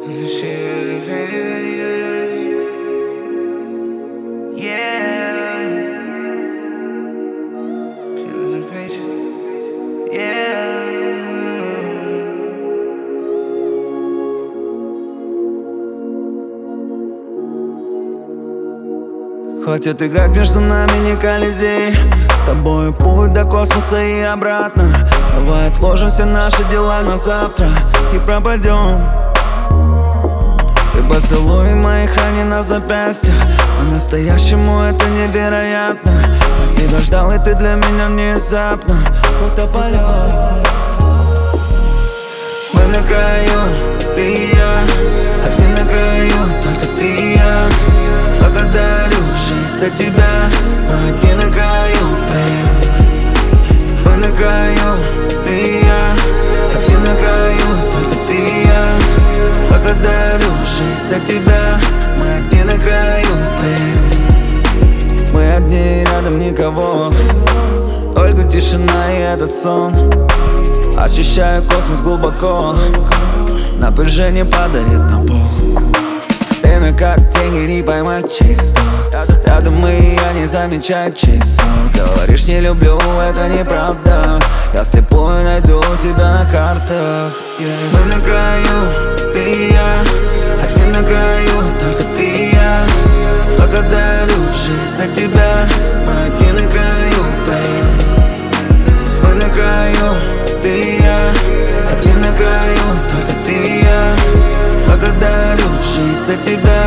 Хватит играть между нами, не Колизей. С тобой путь до космоса и обратно. Давай отложим все наши дела на завтра и пропадем. Ты поцелуй моих ран на запястьях. По-настоящему это невероятно. Я тебя ждал, и ты для меня внезапно будто полет. Мы на краю, ты и я. Одни на краю, только ты и я. Благодарю жизнь за тебя. Мы одни на краю, baby. Мы на краю, ты и я. Одни на краю, только ты и я. Благодарю жизнь за тебя. Мы одни на краю, baby. Мы одни, рядом никого. Только тишина и этот сон. Ощущаю космос глубоко. Напряжение падает на пол. Время как деньги, не поймать чисто. Рядом мы, и я не замечаю часов. Говоришь, не люблю, это неправда. Я слепую найду тебя на картах, Мы на краю, ты и я. Одни на краю, только ты и я. Благодарю жизнь за тебя. Мы одни на краю, baby. Мы на краю, ты и я. Одни на краю, только ты и я. Благодарю жизнь за тебя.